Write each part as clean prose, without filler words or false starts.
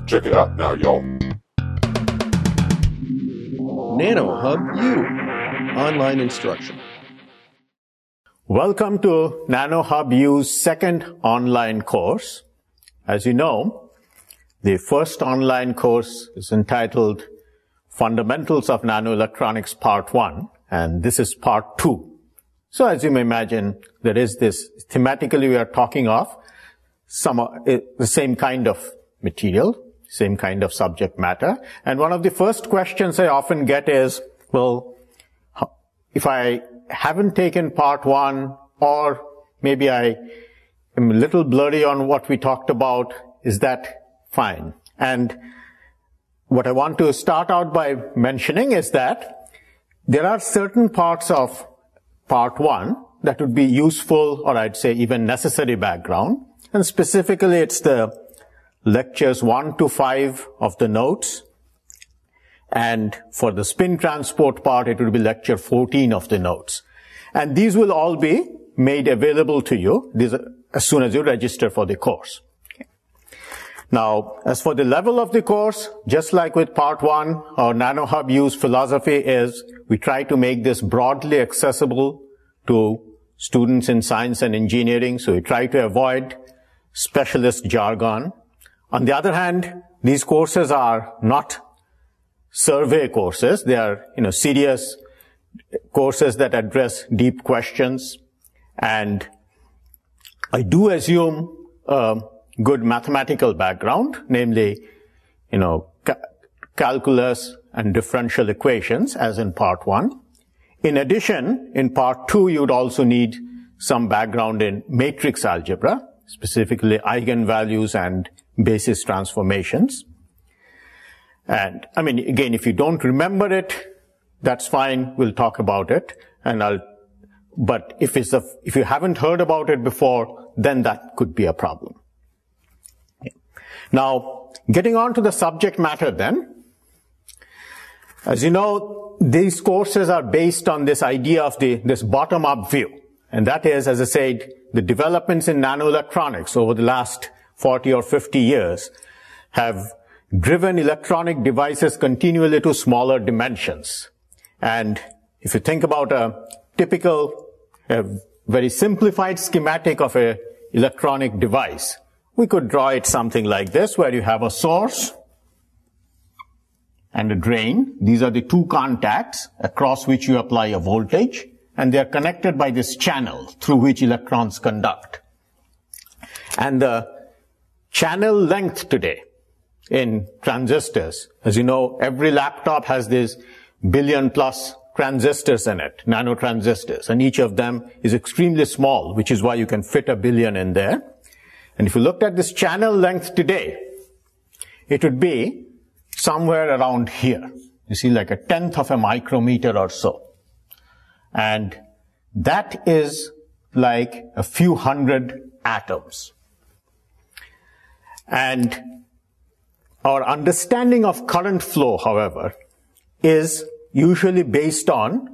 Check it out now, y'all. NanoHub U, online instruction. Welcome to NanoHub U's second online course. As you know, the first online course is entitled Fundamentals of Nanoelectronics Part 1, and this is Part 2. So as you may imagine, there is this, thematically we are talking of the same kind of material, same kind of subject matter. And one of the first questions I often get is, well, if I haven't taken Part 1, or maybe I am a little blurry on what we talked about, is that fine? And what I want to start out by mentioning is that there are certain parts of Part 1 that would be useful, or I'd say even necessary background. And specifically, it's the lectures 1 to 5 of the notes. And for the spin transport part, it will be lecture 14 of the notes. And these will all be made available to you as soon as you register for the course. Now, as for the level of the course, just like with Part 1, our NanoHub U's philosophy is we try to make this broadly accessible to students in science and engineering, so we try to avoid specialist jargon. On the other hand, these courses are not survey courses. They are, serious courses that address deep questions. And I do assume good mathematical background, namely, calculus and differential equations, as in Part 1. In addition, in Part 2, you would also need some background in matrix algebra, specifically eigenvalues and basis transformations. And, again, if you don't remember it, that's fine, we'll talk about it. But if you haven't heard about it before, then that could be a problem. Now, getting on to the subject matter then. As you know, these courses are based on this idea of this bottom-up view. And that is, as I said, the developments in nanoelectronics over the last 40 or 50 years have driven electronic devices continually to smaller dimensions. And if you think about a typical, very simplified schematic of an electronic device, we could draw it something like this, where you have a source and a drain. These are the two contacts across which you apply a voltage, and they are connected by this channel through which electrons conduct. And the channel length today in transistors, as you know, every laptop has this billion plus transistors in it, nanotransistors, and each of them is extremely small, which is why you can fit a billion in there. And if you looked at this channel length today, it would be somewhere around here. You see, like 1/10 of a micrometer or so. And that is like a few hundred atoms. And our understanding of current flow, however, is usually based on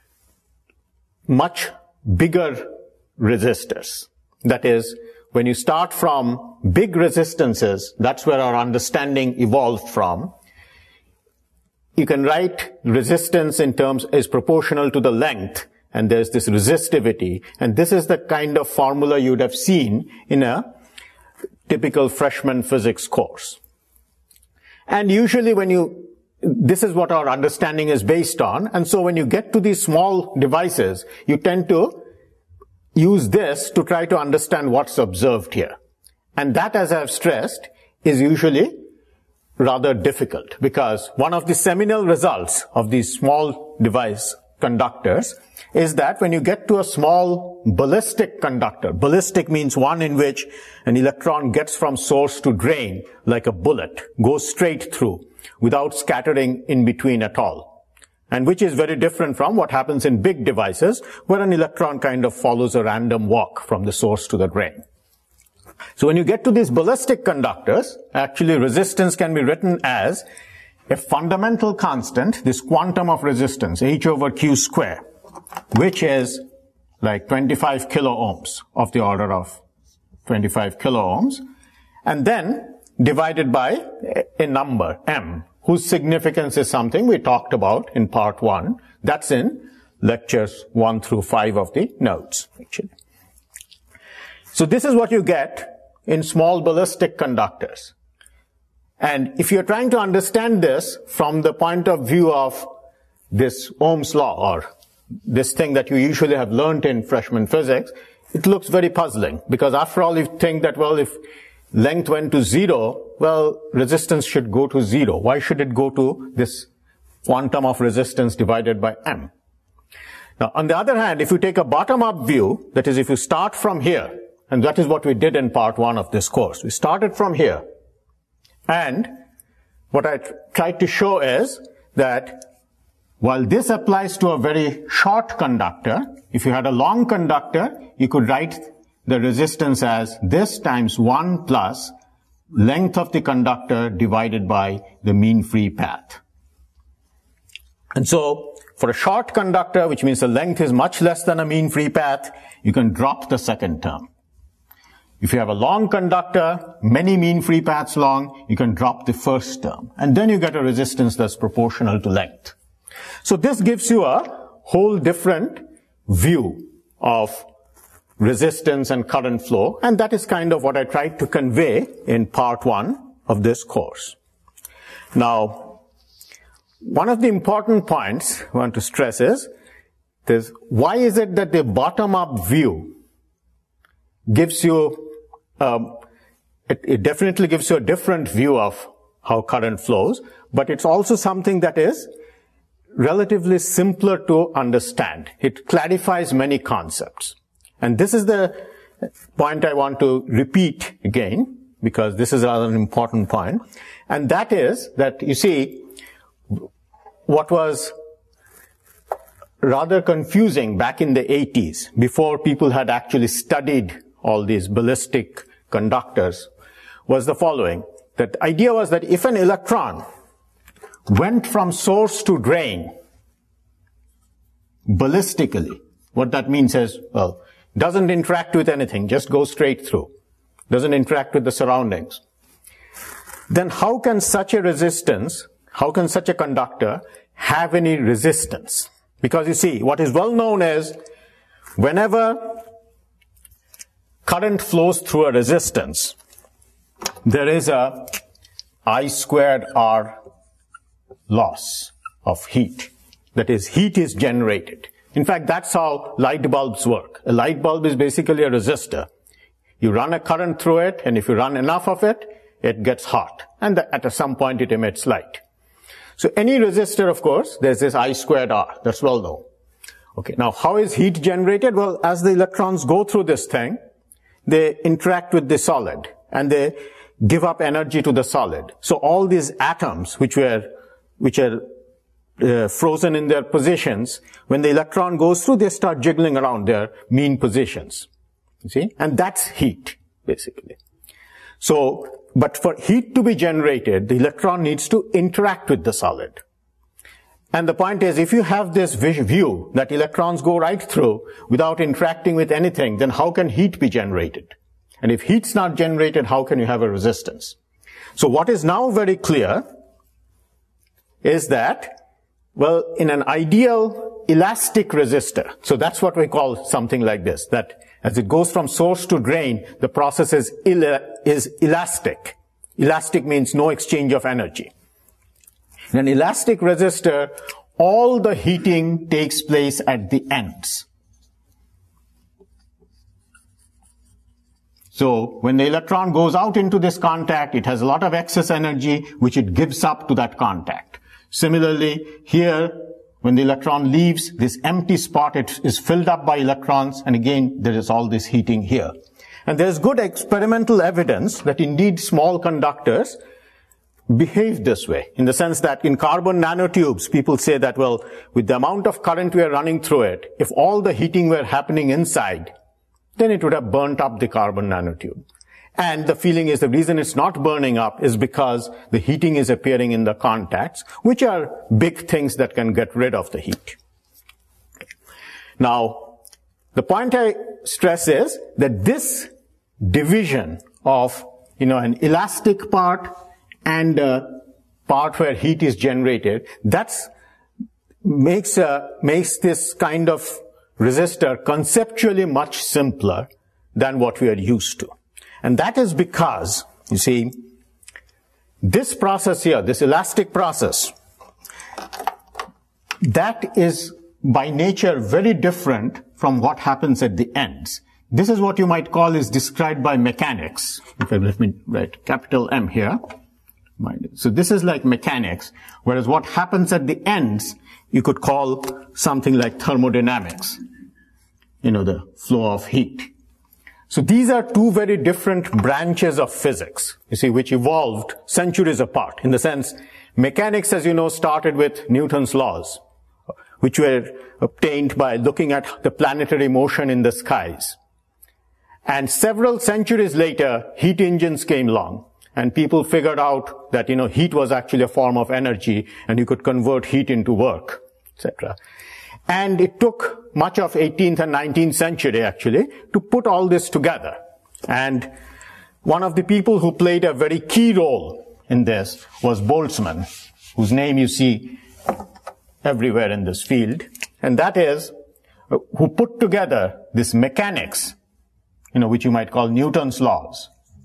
much bigger resistors. That is, when you start from big resistances, that's where our understanding evolved from. You can write resistance in terms is proportional to the length, and there's this resistivity, and this is the kind of formula you would have seen in a typical freshman physics course. And usually this is what our understanding is based on, and so when you get to these small devices, you tend to use this to try to understand what's observed here. And that, as I've stressed, is usually rather difficult, because one of the seminal results of these small device conductors is that when you get to a small ballistic conductor, ballistic means one in which an electron gets from source to drain like a bullet, goes straight through without scattering in between at all, and which is very different from what happens in big devices where an electron kind of follows a random walk from the source to the drain. So when you get to these ballistic conductors, actually resistance can be written as a fundamental constant, this quantum of resistance, H over Q square, which is like 25 kilo ohms, of the order of 25 kilo ohms. And then divided by a number, m, whose significance is something we talked about in part 1. That's in lectures 1 through 5 of the notes, actually. So this is what you get in small ballistic conductors. And if you're trying to understand this from the point of view of this Ohm's law, or this thing that you usually have learned in freshman physics, it looks very puzzling. Because after all, you think that, well, if length went to 0, well, resistance should go to 0. Why should it go to this quantum of resistance divided by m? Now, on the other hand, if you take a bottom-up view, that is, if you start from here, and that is what we did in part 1 of this course. We started from here. And what I tried to show is that while this applies to a very short conductor, if you had a long conductor, you could write the resistance as this times 1 plus length of the conductor divided by the mean free path. And so, for a short conductor, which means the length is much less than a mean free path, you can drop the second term. If you have a long conductor, many mean free paths long, you can drop the first term. And then you get a resistance that's proportional to length. So this gives you a whole different view of resistance and current flow, and that is kind of what I tried to convey in part 1 of this course. Now, one of the important points I want to stress is this: why is it that the bottom-up view gives you, it definitely gives you a different view of how current flows, but it's also something that is relatively simpler to understand. It clarifies many concepts. And this is the point I want to repeat again, because this is an important point. And that is that, you see, what was rather confusing back in the 80s, before people had actually studied all these ballistic conductors, was the following. That the idea was that if an electron went from source to drain ballistically, what that means is, well, doesn't interact with anything, just goes straight through, doesn't interact with the surroundings, then how can such a resistance, how can such a conductor have any resistance? Because you see, what is well known is whenever current flows through a resistance, there is a I squared R loss of heat. That is, heat is generated. In fact, that's how light bulbs work. A light bulb is basically a resistor. You run a current through it, and if you run enough of it, it gets hot. And at some point, it emits light. So any resistor, of course, there's this I squared R. That's well known. Okay, now how is heat generated? Well, as the electrons go through this thing, they interact with the solid, and they give up energy to the solid. So all these atoms, which are frozen in their positions, when the electron goes through, they start jiggling around their mean positions. You see? And that's heat, basically. So, but for heat to be generated, the electron needs to interact with the solid. And the point is, if you have this view that electrons go right through without interacting with anything, then how can heat be generated? And if heat's not generated, how can you have a resistance? So what is now very clear is that, well, in an ideal elastic resistor, so that's what we call something like this, that as it goes from source to drain, the process is elastic. Elastic means no exchange of energy. In an elastic resistor, all the heating takes place at the ends. So when the electron goes out into this contact, it has a lot of excess energy, which it gives up to that contact. Similarly, here, when the electron leaves, this empty spot, it is filled up by electrons, and again, there is all this heating here. And there is good experimental evidence that indeed small conductors behave this way, in the sense that in carbon nanotubes, people say that, well, with the amount of current we are running through it, if all the heating were happening inside, then it would have burnt up the carbon nanotube. And the feeling is the reason it's not burning up is because the heating is appearing in the contacts, which are big things that can get rid of the heat. Now, the point I stress is that this division of an elastic part and a part where heat is generated, makes this kind of resistor conceptually much simpler than what we are used to. And that is because, you see, this process here, this elastic process, that is by nature very different from what happens at the ends. This is what you might call is described by mechanics. Okay, let me write capital M here. So this is like mechanics, whereas what happens at the ends, you could call something like thermodynamics, the flow of heat. So these are two very different branches of physics, you see, which evolved centuries apart. In the sense, mechanics, as you know, started with Newton's laws, which were obtained by looking at the planetary motion in the skies. And several centuries later, heat engines came along, and people figured out that, heat was actually a form of energy, and you could convert heat into work, etc. And it took much of 18th and 19th century, actually, to put all this together. And one of the people who played a very key role in this was Boltzmann, whose name you see everywhere in this field. And that is, who put together this mechanics, which you might call Newton's laws.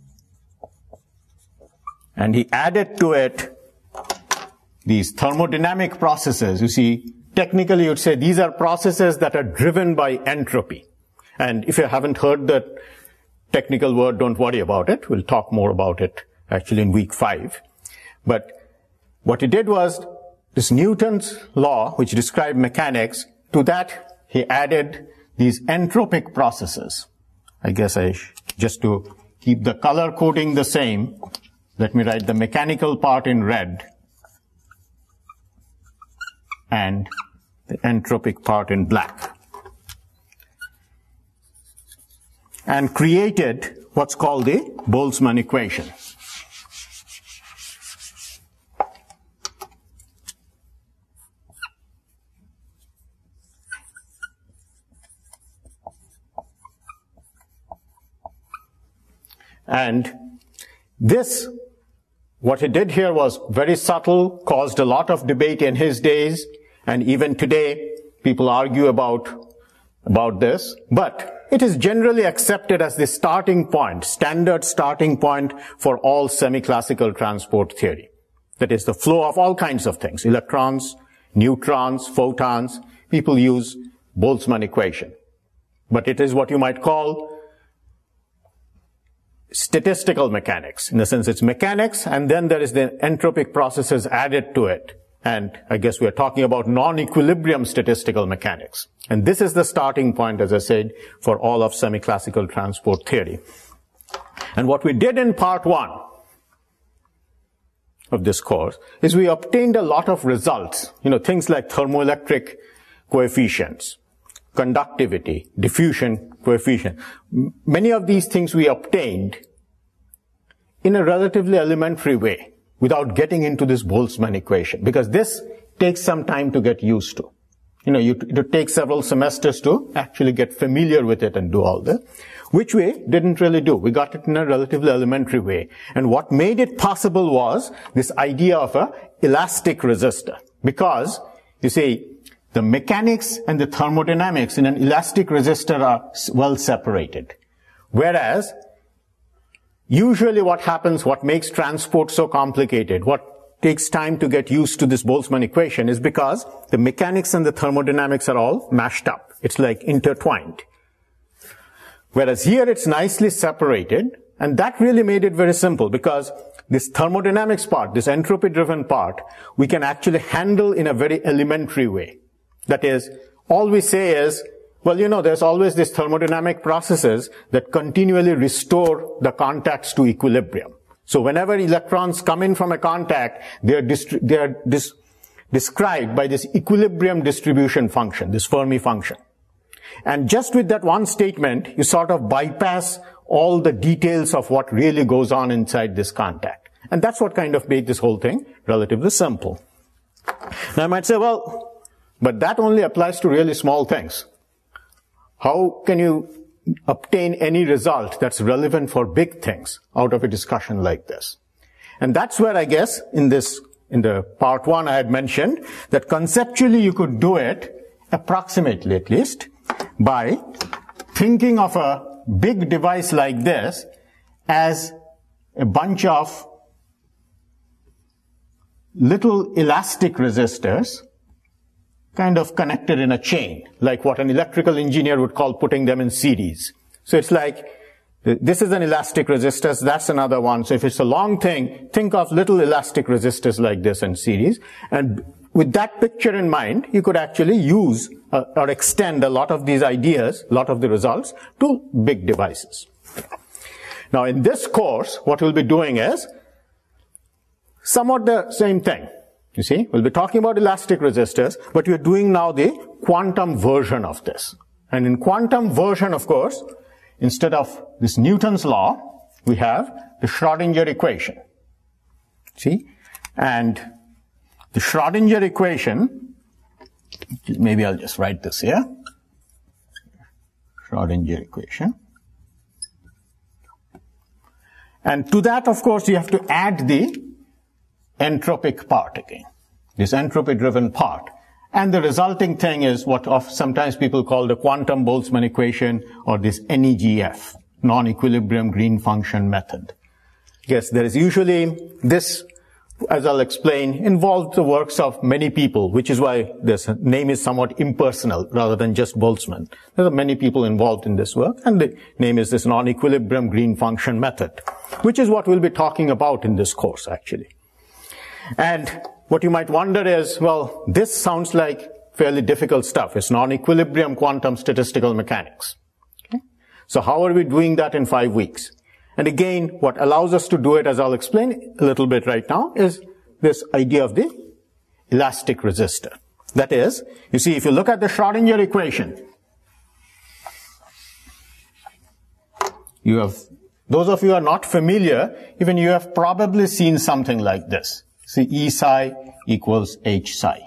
And he added to it these thermodynamic processes. You see, technically you'd say these are processes that are driven by entropy. And if you haven't heard the technical word, don't worry about it. We'll talk more about it actually in week 5. But what he did was this Newton's law, which described mechanics, to that he added these entropic processes. I guess just to keep the color coding the same, let me write the mechanical part in red and the entropic part in black. And created what's called the Boltzmann equation. And this, what he did here was very subtle, caused a lot of debate in his days, and even today people argue about this, but it is generally accepted as the starting point, standard starting point for all semi-classical transport theory. That is the flow of all kinds of things, electrons, neutrons, photons. People use Boltzmann equation. But it is what you might call statistical mechanics. In the sense it's mechanics, and then there is the entropic processes added to it. And I guess we are talking about non-equilibrium statistical mechanics. And this is the starting point, as I said, for all of semi-classical transport theory. And what we did in part 1 of this course is we obtained a lot of results, things like thermoelectric coefficients, conductivity, diffusion coefficient. Many of these things we obtained in a relatively elementary way without getting into this Boltzmann equation, because this takes some time to get used to. It takes several semesters to actually get familiar with it and do all this, which we didn't really do. We got it in a relatively elementary way. And what made it possible was this idea of a elastic resistor, because, you see, the mechanics and the thermodynamics in an elastic resistor are well separated. Whereas, usually what happens, what makes transport so complicated, what takes time to get used to this Boltzmann equation is because the mechanics and the thermodynamics are all mashed up. It's like intertwined. Whereas here it's nicely separated, and that really made it very simple because this thermodynamics part, this entropy-driven part, we can actually handle in a very elementary way. That is, all we say is, well, there's always these thermodynamic processes that continually restore the contacts to equilibrium. So whenever electrons come in from a contact, they are described by this equilibrium distribution function, this Fermi function. And just with that one statement, you sort of bypass all the details of what really goes on inside this contact. And that's what kind of made this whole thing relatively simple. Now I might say, well, but that only applies to really small things. How can you obtain any result that's relevant for big things out of a discussion like this. And that's where I guess in the part one I had mentioned that conceptually you could do it approximately at least by thinking of a big device like this as a bunch of little elastic resistors kind of connected in a chain, like what an electrical engineer would call putting them in series. So it's like, this is an elastic resistor, that's another one. So if it's a long thing, think of little elastic resistors like this in series. And with that picture in mind, you could actually use or extend a lot of these ideas, a lot of the results, to big devices. Now in this course, what we'll be doing is somewhat the same thing. You see, we'll be talking about elastic resistors, but we're doing now the quantum version of this. And in quantum version, of course, instead of this Newton's law, we have the Schrödinger equation. See? And the Schrödinger equation, maybe I'll just write this here. Schrödinger equation. And to that, of course, you have to add the entropic part again, this entropy-driven part. And the resulting thing is what sometimes people call the quantum Boltzmann equation or this NEGF, non-equilibrium green function method. Yes, there is usually this, as I'll explain, involves the works of many people, which is why this name is somewhat impersonal rather than just Boltzmann. There are many people involved in this work, and the name is this non-equilibrium green function method, which is what we'll be talking about in this course, actually. And what you might wonder is, well, this sounds like fairly difficult stuff. It's non-equilibrium quantum statistical mechanics. Okay? So how are we doing that in 5 weeks? And again, what allows us to do it, as I'll explain a little bit right now, is this idea of the elastic resistor. That is, you see, if you look at the Schrödinger equation, you have, those of you who are not familiar, even you have probably seen something like this. See, E psi equals H psi.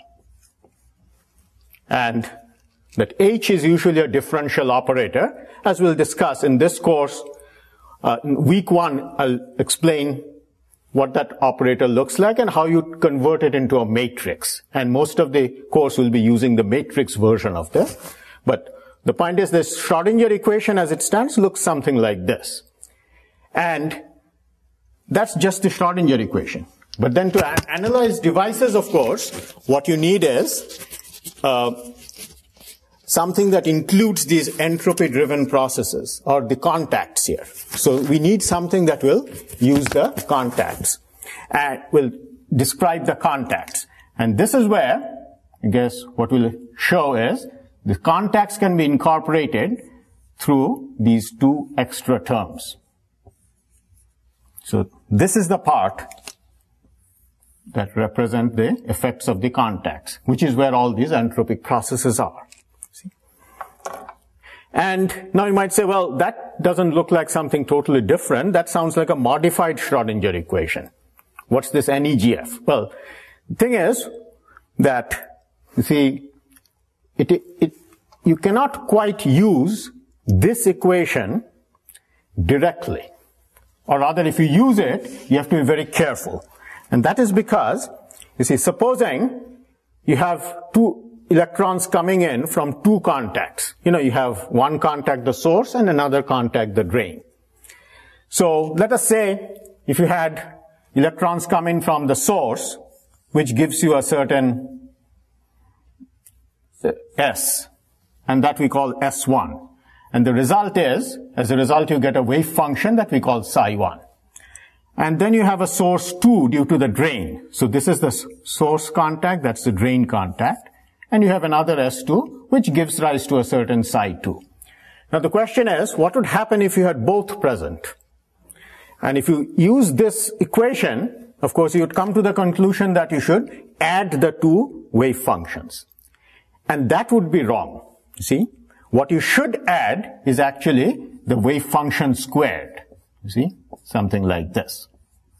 And that H is usually a differential operator. As we'll discuss in this course, in week 1, I'll explain what that operator looks like and how you convert it into a matrix. And most of the course will be using the matrix version of this. But the point is this Schrödinger equation as it stands looks something like this. And that's just the Schrödinger equation. But then to analyze devices, of course, what you need is something that includes these entropy-driven processes, or the contacts here. So we need something that will use the contacts, and will describe the contacts. And this is where, I guess, what we'll show is the contacts can be incorporated through these two extra terms. So this is the part that represent the effects of the contacts, which is where all these entropic processes are. See? And now you might say, well, that doesn't look like something totally different. That sounds like a modified Schrödinger equation. What's this NEGF? Well, the thing is that, you see, you cannot quite use this equation directly. Or rather, if you use it, you have to be very careful. And that is because, you see, supposing you have two electrons coming in from two contacts. You know, you have one contact, the source, and another contact, the drain. So let us say if you had electrons coming from the source, which gives you a certain S, and that we call S1. And the result is, as a result, you get a wave function that we call psi1. And then you have a source 2 due to the drain. So this is the source contact, that's the drain contact. And you have another S2, which gives rise to a certain psi2. Now the question is, what would happen if you had both present? And if you use this equation, of course, you would come to the conclusion that you should add the two wave functions. And that would be wrong. You see? What you should add is actually the wave function squared. You see? Something like this.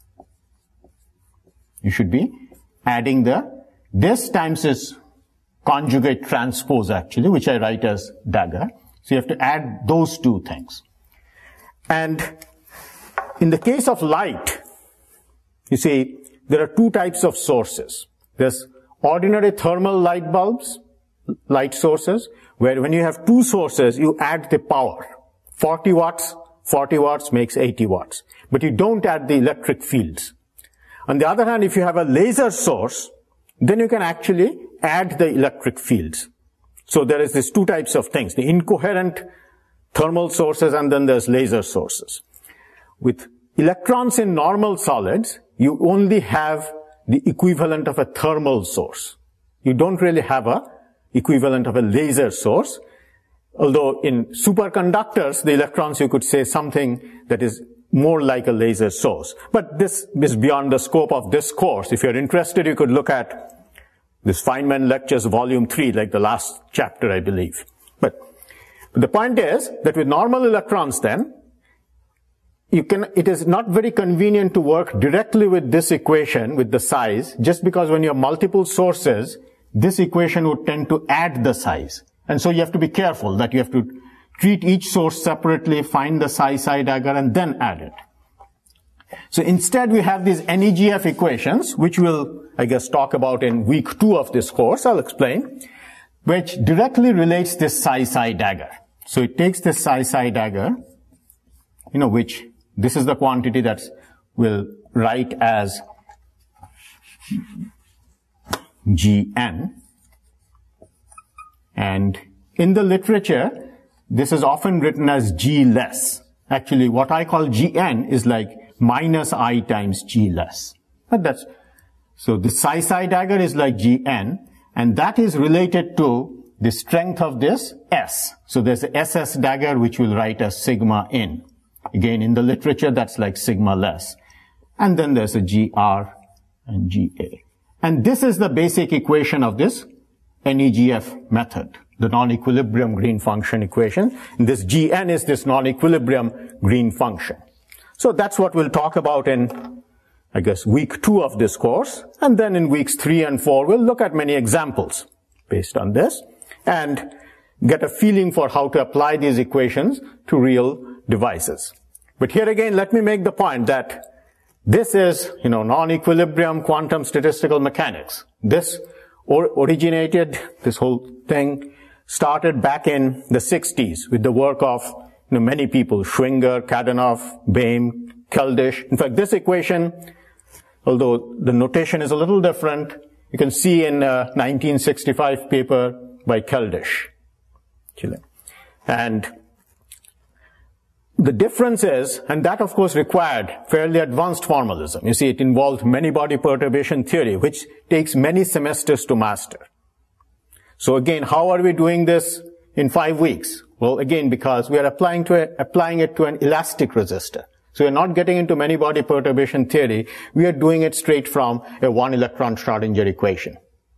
You should be adding this times this conjugate transpose actually, which I write as dagger. So you have to add those two things. And in the case of light, you see, there are two types of sources. There's ordinary thermal light bulbs, light sources, where when you have two sources, you add the power. 40 watts makes 80 watts. But you don't add the electric fields. On the other hand, if you have a laser source, then you can actually add the electric fields. So there is these two types of things, the incoherent thermal sources and then there's laser sources. With electrons in normal solids, you only have the equivalent of a thermal source. You don't really have a equivalent of a laser source. Although in superconductors, the electrons, you could say something that is more like a laser source. But this is beyond the scope of this course. If you're interested, you could look at this Feynman Lectures Volume 3, like the last chapter, I believe. But the point is that with normal electrons then, it is not very convenient to work directly with this equation, with the size, just because when you have multiple sources, this equation would tend to add the size. And so you have to be careful that you have to treat each source separately, find the psi dagger, and then add it. So instead we have these NEGF equations, which we'll, I guess, talk about in week 2 of this course, I'll explain, which directly relates this psi dagger. So it takes this psi dagger, which this is the quantity that we'll write as Gn. And in the literature, this is often written as G less. Actually, what I call Gn is like minus I times G less. But so the psi dagger is like Gn, and that is related to the strength of this S. So there's the SS dagger, which we'll write as sigma in. Again, in the literature, that's like sigma less. And then there's a GR and GA. And this is the basic equation of this NEGF method, the non-equilibrium green function equation. And this Gn is this non-equilibrium green function. So that's what we'll talk about in, I guess, week 2 of this course. And then in weeks 3 and 4, we'll look at many examples based on this and get a feeling for how to apply these equations to real devices. But here again, let me make the point that this is, non-equilibrium quantum statistical mechanics. This originated, this whole thing started back in the 60s with the work of many people, Schwinger, Kadanoff, Boehm, Keldysh. In fact, this equation, although the notation is a little different, you can see in a 1965 paper by Keldysh, Chile. And the difference is, and that of course required fairly advanced formalism. You see, it involved many-body perturbation theory, which takes many semesters to master. So again, how are we doing this in 5 weeks? Well, again, because we are applying it to an elastic resistor. So we're not getting into many-body perturbation theory. We are doing it straight from a one-electron Schrodinger equation.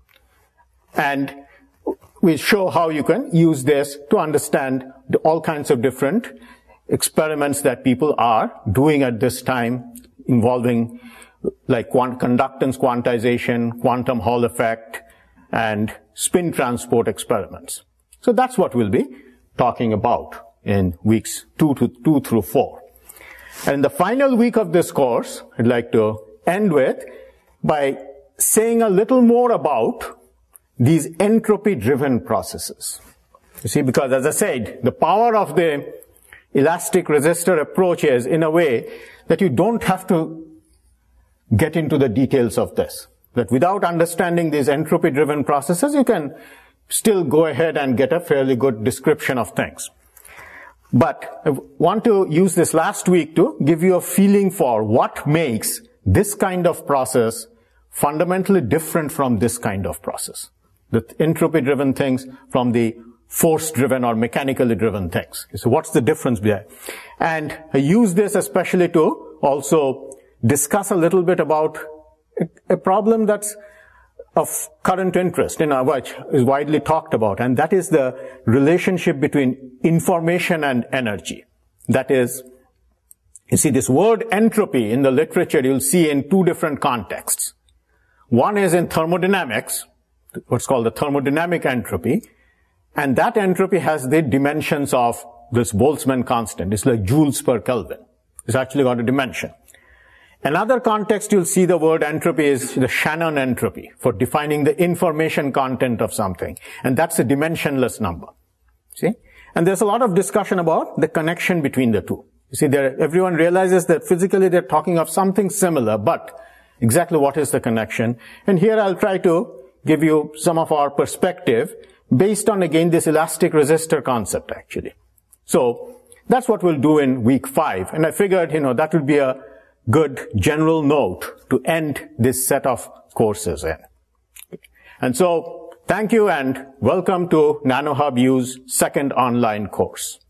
And we show how you can use this to understand all kinds of different experiments that people are doing at this time involving like conductance quantization, quantum Hall effect, and spin transport experiments. So that's what we'll be talking about in weeks 2 through 4. And in the final week of this course, I'd like to end with by saying a little more about these entropy-driven processes. You see, because as I said, the power of the elastic resistor approach is in a way that you don't have to get into the details of this. That without understanding these entropy-driven processes, you can still go ahead and get a fairly good description of things. But I want to use this last week to give you a feeling for what makes this kind of process fundamentally different from this kind of process. The entropy-driven things from the force-driven or mechanically driven things. So what's the difference there? And I use this especially to also discuss a little bit about a problem that's of current interest, which is widely talked about, and that is the relationship between information and energy. That is, you see this word entropy in the literature you'll see in 2 different contexts. One is in thermodynamics, what's called the thermodynamic entropy, And that entropy has the dimensions of this Boltzmann constant. It's like joules per Kelvin. It's actually got a dimension. Another context you'll see the word entropy is the Shannon entropy for defining the information content of something. And that's a dimensionless number. See? And there's a lot of discussion about the connection between the two. You see, everyone realizes that physically they're talking of something similar, but exactly what is the connection? And here I'll try to give you some of our perspective based on, again, this elastic resistor concept, actually. So that's what we'll do in week 5. And I figured, that would be a good general note to end this set of courses in. And so, thank you and welcome to NanoHub U's second online course.